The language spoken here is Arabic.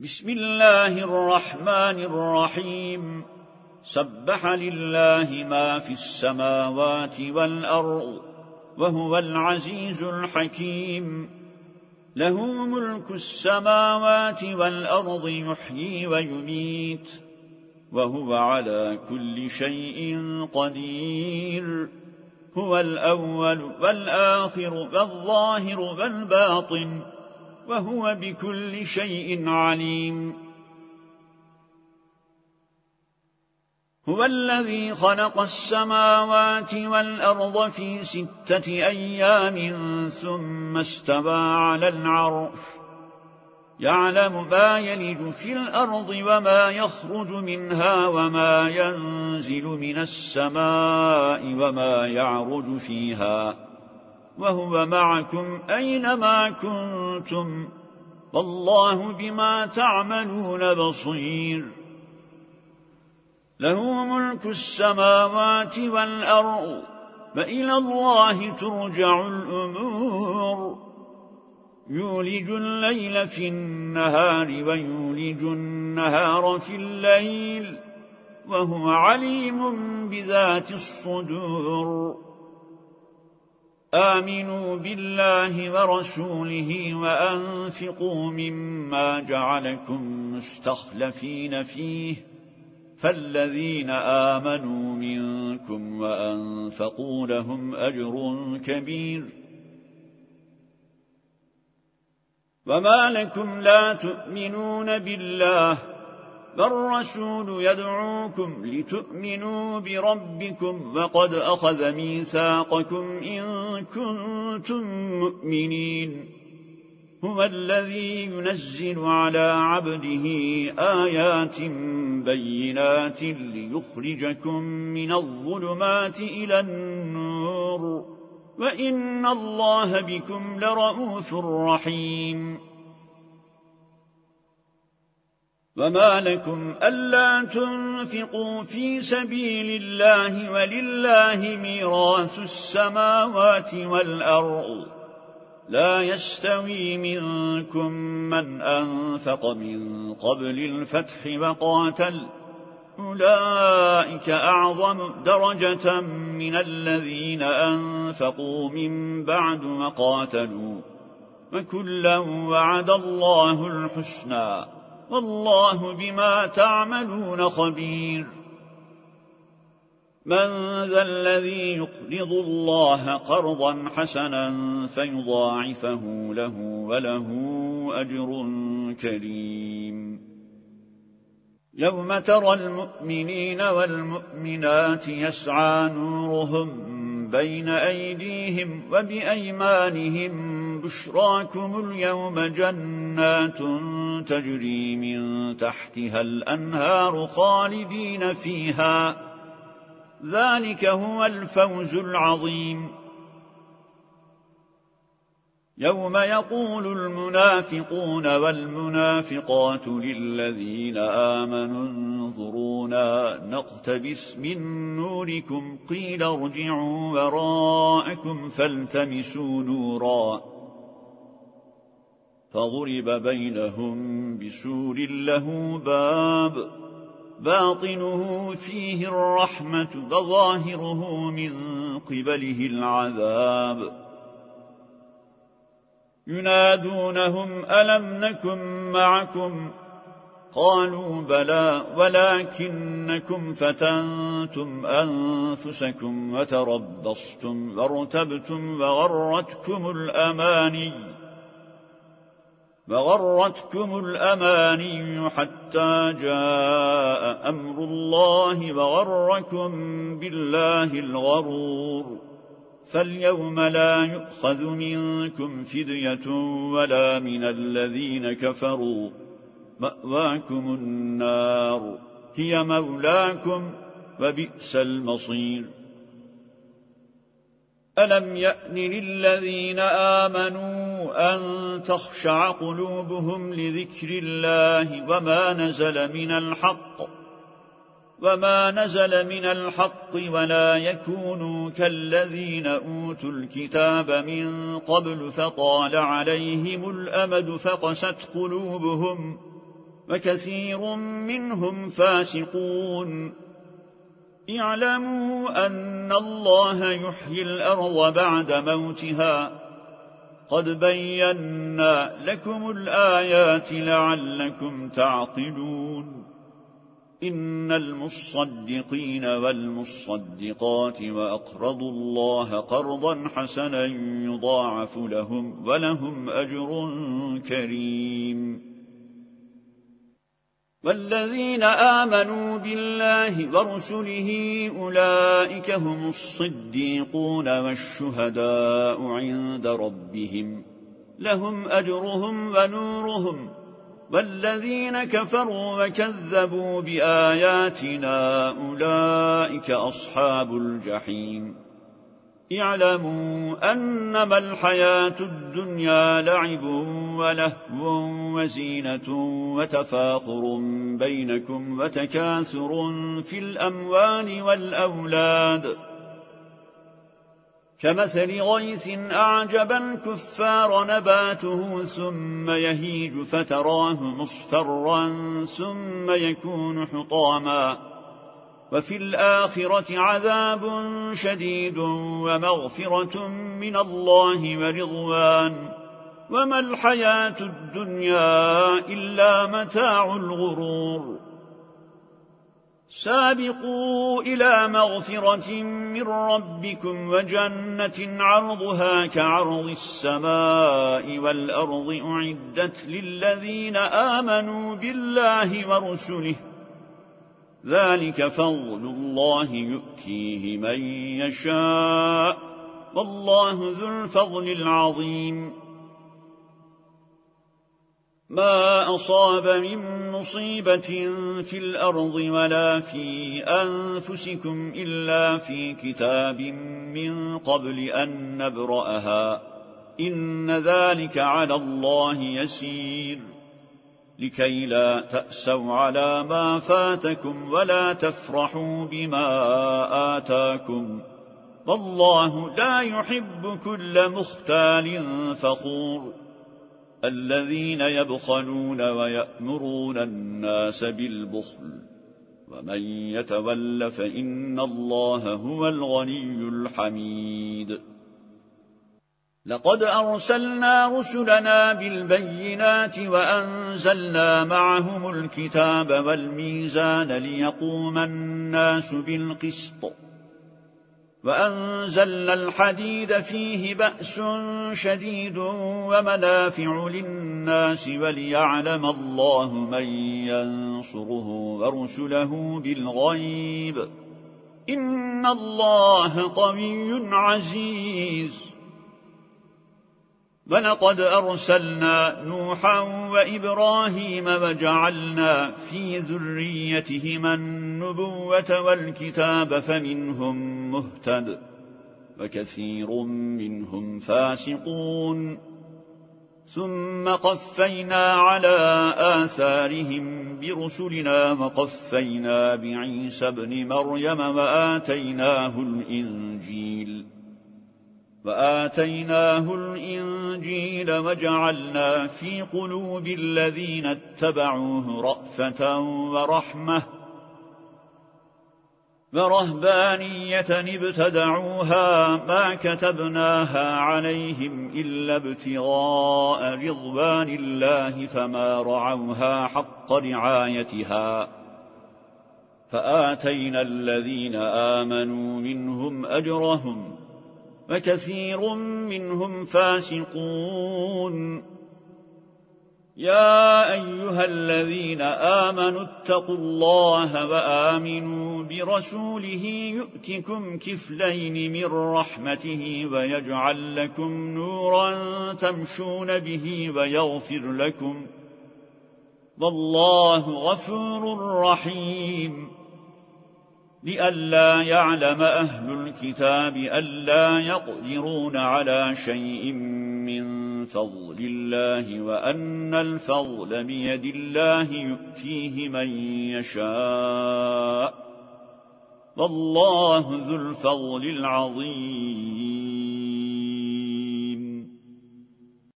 بسم الله الرحمن الرحيم سبح لله ما في السماوات والأرض وهو العزيز الحكيم له ملك السماوات والأرض يحيي ويميت وهو على كل شيء قدير هو الأول والآخر والظاهر والباطن وهو بكل شيء عليم هو الذي خلق السماوات والأرض في 6 أيام ثم استوى على العرش يعلم ما يلج في الأرض وما يخرج منها وما ينزل من السماء وما يعرج فيها وهو معكم أينما كنتم والله بما تعملون بصير له ملك السماوات والأرض وإلى الله ترجع الأمور يولج الليل في النهار ويولج النهار في الليل وهو عليم بذات الصدور آمنوا بالله ورسوله وأنفقوا مما جعلكم مستخلفين فيه فالذين آمنوا منكم وأنفقوا لهم أجر كبير وما لكم لا تؤمنون بالله والرسول يدعوكم لتؤمنوا بربكم وقد أخذ ميثاقكم إن كنتم مؤمنين هو الذي ينزل على عبده آيات بينات ليخرجكم من الظلمات إلى النور وإن الله بكم لرؤوف رحيم وما لكم ألا تنفقوا في سبيل الله ولله ميراث السماوات والأرض لا يستوي منكم من أنفق من قبل الفتح وقاتل أولئك أعظم درجة من الذين أنفقوا من بعد وقاتلوا وكلا وعد الله الحسنى والله بما تعملون خبير من ذا الذي يقرض الله قرضا حسنا فيضاعفه له وله أجر كريم يوم ترى المؤمنين والمؤمنات يسعى نورهم بين أيديهم وبأيمانهم بشراكم اليوم جنات تجري من تحتها الأنهار خالدين فيها ذلك هو الفوز العظيم يوم يقول المنافقون والمنافقات للذين آمنوا انظرونا نقتبس من نوركم قيل ارجعوا وراءكم فالتمسوا نورا فضرب بينهم بسور له باب باطنه فيه الرحمة وظاهره من قبله العذاب ينادونهم ألم نكن معكم قالوا بلى ولكنكم فتنتم أنفسكم وتربصتم وارتبتم وغرتكم الأماني حتى جاء أمر الله وغركم بالله الغرور فاليوم لا يؤخذ منكم فدية ولا من الذين كفروا مأواكم النار هي مولاكم وبئس المصير ألم يأن للذين آمنوا أن تخشع قلوبهم لذكر الله وما نزل من الحق ولا يكونوا كالذين أوتوا الكتاب من قبل فطال عليهم الأمد فقست قلوبهم وكثير منهم فاسقون. اعلموا أن الله يحيي الأرض بعد موتها، قد بينا لكم الآيات لعلكم تعقلون. إن المصدقين والمصدقات وأقرضوا الله قرضا حسنا يضاعف لهم ولهم أجر كريم. والذين آمنوا بالله ورسله أولئك هم الصديقون والشهداء عند ربهم لهم أجرهم ونورهم. والذين كفروا وكذبوا بآياتنا أولئك أصحاب الجحيم. اعلموا أنما الحياة الدنيا لعب ولهو وزينة وتفاخر بينكم وتكاثر في الأموال والأولاد، كمثل غيث أعجب الكفار نباته ثم يهيج فتراه مصفرا ثم يكون حطاما، وفي الآخرة عذاب شديد ومغفرة من الله ورضوان، وما الحياة الدنيا إلا متاع الغرور. سابقوا إلى مغفرة من ربكم وجنة عرضها كعرض السماء والأرض أعدت للذين آمنوا بالله ورسله، ذلك فضل الله يؤتيه من يشاء، والله ذو الفضل العظيم. ما أصاب من مصيبة في الأرض ولا في أنفسكم إلا في كتاب من قبل أن نبرأها، إن ذلك على الله يسير. لكي لا تأسوا على ما فاتكم ولا تفرحوا بما آتاكم، والله لا يحب كل مختال فخور. الذين يبخلون ويأمرون الناس بالبخل، ومن يتول فإن الله هو الغني الحميد. لقد أرسلنا رسلنا بالبينات وأنزلنا معهم الكتاب والميزان ليقوم الناس بالقسط، وأنزلنا الحديد فيه بأس شديد ومنافع للناس وليعلم الله من ينصره ورسله بالغيب، إن الله قوي عزيز. ولقد أرسلنا نوحا وإبراهيم وجعلنا في ذريتهما النبوة والكتاب فمنهم مهتد وكثير منهم فاسقون. ثم قفينا على آثارهم برسلنا وقفينا بعيسى ابن مريم وآتيناه الإنجيل وجعلنا في قلوب الذين اتبعوه رأفة ورحمة ورهبانية ابتدعوها ما كتبناها عليهم إلا ابتغاء رضوان الله فما رعوها حق رعايتها، فآتينا الذين آمنوا منهم أجرهم وكثير منهم فاسقون. يا أيها الذين آمنوا اتقوا الله وآمنوا برسوله يؤتكم كفلين من رحمته ويجعل لكم نورا تمشون به ويغفر لكم، والله غفور رحيم. لئلا يعلم أهل الكتاب ألا يقدرون على شيء من فضل الله وأن الفضل بيد الله يؤتيه من يشاء، والله ذو الفضل العظيم.